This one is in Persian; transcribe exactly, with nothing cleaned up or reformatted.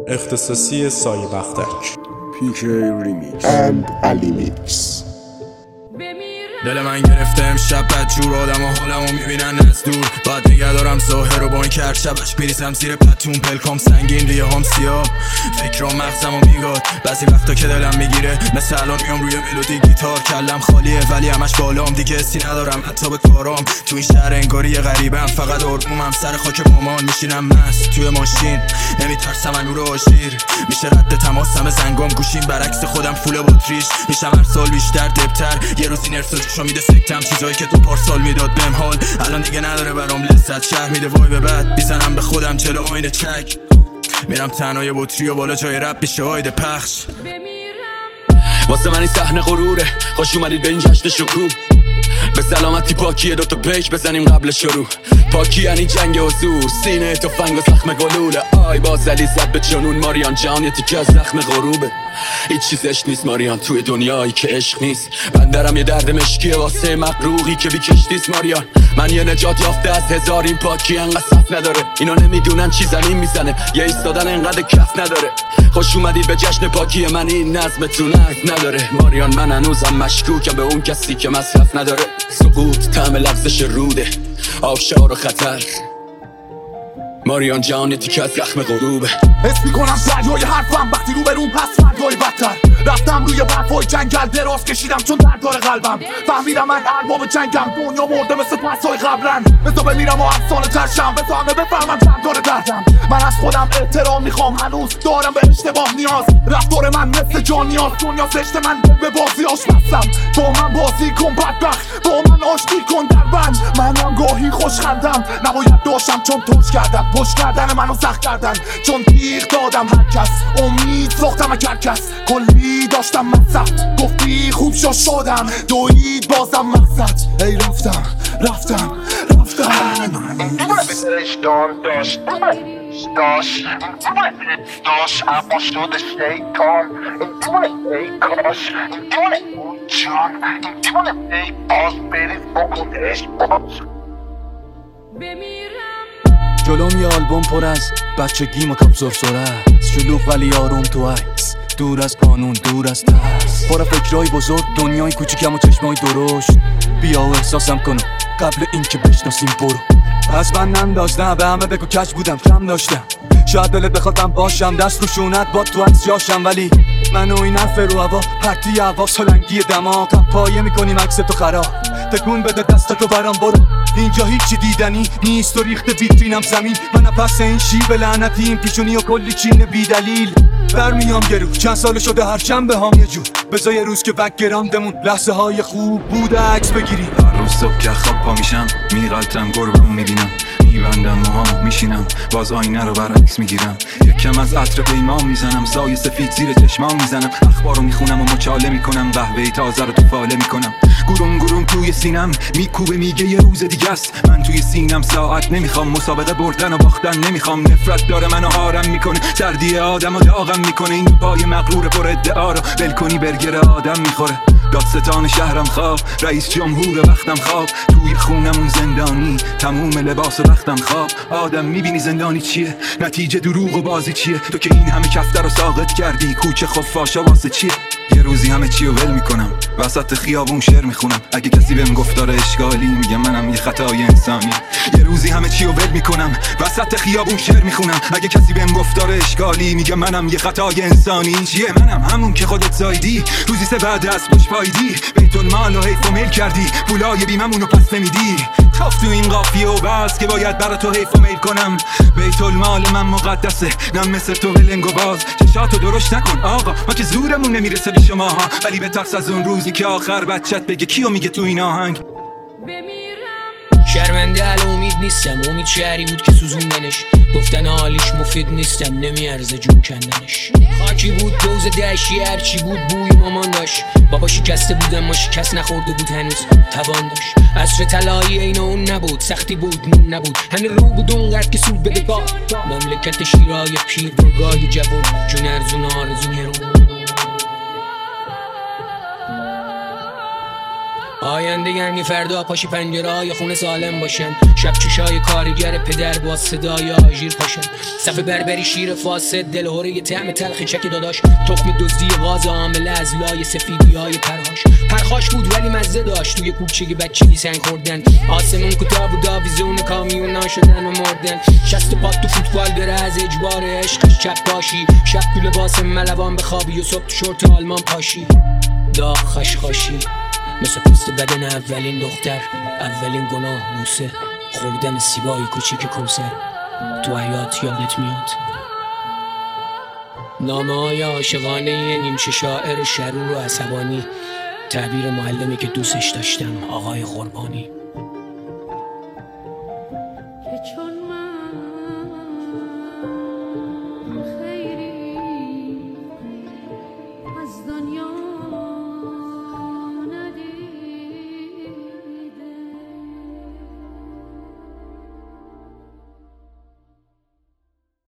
اختصاصی سایه بختک پی کی ریمیکس اند علی میکس. دل من گرفته امشب بدجور آدم و حالمو میبینن از دور. بعد نگه دارم ظاهر رو با این کرد شبش بریزم زیر پتون پلکام سنگین ریه هم سیاه. فکرام مغزمو میگاد بعضی وقتا که دلم میگیره مثل الان میام روی ملودی گیتار. کلم خالیه ولی همش بالام دیگه حسی ندارم حتی به کارام. تو این شهر انگاری غریبم فقط آرومم سر خاک مامان میشینم مست توی ماشین نمیترسم از نور آژیر. میشه رد تماسم زنگام گوشیم برعکس خودم فول باتریش. میشم هر سال بیشتر دبتر یه روز این ارسالشو میده سکتم چیزایی که تو پارسال میداد بهم حال الان دیگه نداره برام لذت. شهر میده وای به بعد میزنم به خودم جلو آینه چک میرم تنهای بطری و بالا جای رب میشه آیده پخش. واسه من این صحنه غروره خوش اومدید به این جشن شکوه. به سلامتی پاکیه دوتا پیش بزنیم قبل شروع. پاکی یعنی جنگ حضور سینه تفنگ و زخم گلوله. آی باز علی زد به جنون ماریان جان یه تیکه از زخم غروبه. هیچ چیزش نیست ماریان توی دنیایی که عشق نیست. بندرم یه درد مشکیه واسه مقروقی که بی کشتیست ماریان. من یه نجات یافته از هزار این پاکی انقدر صف نداره. اینا نمیدونن چی زمین میزنه یه ایستادن انقدر کف نداره. خوش اومدید به جشن پاکی من این نظمتون عرض نداره. ماریان من هنوزم مشکوکم به اون کسی که مصرف نداره. سقوط طعم لفظش روده آبشار و خطر. ماریان جان تیکه از زخم غروبه. حس میکنم دریای حرفم وقتی رو به روم هست فردای بدتر. رفتم روی برفای جنگل دراز کشیدم چون درد داره قلبم. فهمیدم من ارباب جنگم دنیا مرده مثل پسای قبرن. بزا بمیرم و افسانه ترشم بزا همه بفهمم چند داره دردم. من از خودم احترام میخوام هنوز دارم به اشتباه نیاز. رفتار من مثل جان نیاز دنیا زشت من به بازی آشپزم. با من بازی کن بدبخت با من آشتی کن در بند. منم گاهی خوشخندم نباید داشتم چون توش کردم. پشت کردن منو سخت کردن چون تیغ دادم هر کس. امید ساختم اگر کس کلی داشتم مقصد. گفتی خوب شو شدم دوید بازم مقصد. ای رفتم رفتم رفتم داشت داشت داشت داشت اما شده شیطان. ای کاش اون جان ای باز برید بکنش باز جلوم یه آلبوم پر از بچگیم و کم سرسره است. شلوغ ولی آروم تو عکس دور از قانون دور از ترس. پر فکرای بزرگ دنیای کوچیکم و چشمای درشت. بیا و احساسم کنم قبل اینکه بشناسیم برو. پس من ننداشتم به همه بگو کج بودم کم داشتم. شاید دلت بخوادم باشم دست رو شونت با تو از جاشم. ولی من و این حرف رو هوا پرتی هوا سالنگی دماغ. پایه میکنیم عکس تو خراب تکون بده دستتو برام برو. اینجا هیچی دیدنی نیست و ریخته ویترینم زمین. من پس این شیب لعنتی این پیشونی و کلی چین بی دلیل. برمیام گرو چند سال شده هر چند هم یه جور. بذار یه روز که بکگراندمون لحظه های خوب بوده عکس بگیریم. هر روز صبح که خواب پا میشم میغلطم گربه‌مو میبینم. میبندم موهام میشینم باز آینه رو برعکس میگیرم. یکم از عطر پیمان میزنم سایه سفید زیر چشمام میزنم. اخبارو میخونم و مچاله میکنم قهوه تازه رو تو فاله میکنم. گروم گروم توی سینم میکوبه میگه یه روز دیگه است. من توی سینم ساعت نمیخوام مسابقه بردن و باختن نمیخوام. نفرت داره منو آرم میکنه سردی آدم و داغم میکنه. این پای مغرور پر ادعا رو ول کنی برگر آدم میخوره. دادستان شهرم خواب رئیس جمهور وقتم خواب. توی خونمون زندانی تموم لباس و وقتم خواب. آدم میبینی زندانی چیه نتیجه دروغ و بازی چیه. تو که این همه کفتر رو ساقط کردی کوچه خفاشا واسه چیه. یه روزی همه چی رو ول میکنم وسط خیابون شعر میخونم. اگه کسی بهم گفت داره اشکالی میگم منم یه خطای انسانی. یه روزی همه چی رو ول میکنم وسط خیابون شعر میخونم. اگه کسی بهم گفت داره اشکالی میگم منم یه خطای انسانی. چیه منم همون که خودت زایدی روزی سه بعد از پشت پایدی. بیت المال و حیف و میل کردی پولای بیممونو پس نمیدی. خاف تو این قافیه و بس که باید برا تو حیف و میل کنم. بیت المال من مقدسه نم مثل تو ولنگ و باز. چشاتو درشت نکن آقا ما که زورمون نمیرسه به شماها. ولی به ترس از اون روزی که آخر بچت بگه کیو میگه تو این آهنگ. شرمنده ال امید نیستم امید شهری بود که سوزوندنش. گفتن حالیش مفید نیستم نمیارزه جون کندنش. خاکی بود دوز دشتی هرچی بود بوی مامان داشت. بابا شکسته بودم ما شکست نخورده بود هنوز توان داشت. عصر طلایی این اون نبود سختی بود نون نبود. هنه رو بود اونقدر که سود بده با مملکت شیرای پیر برگای جوان. جون ارزون آرزون یه رو آینده یعنی فردا پاشی پنجره های خونه سالم باشن، شب چشای کارگر پدر با صدای آژیر پاشن، صف بربری شیر فاسد دلهوره یه طعم تلخ چک داداش، تخم دزدی غاز عامله از لای سفیدی های پرهاش. پرخاش بود ولی مزه داشت، توی کوچه بچگی سنگ خوردن، آسمون کوتاه بود آویزون کامیونا شدن و مردن، شست پات تو فوتبال بره از اجبار عشقش چپ باشی، شب تو لباس ملوان بخوابی و صبح تو شورت آلمان پاشی، داغ خشخاشی مثل پوست بدن اولین دختر، اولین گناه بوسه، خوردن سیبای کوچیک کوسر تو حیات یادت میاد. نامه های عاشقانه نیمچه شاعر شرور و عصبانی، تعبیر معلمی که دوستش داشتم آقای قربانی.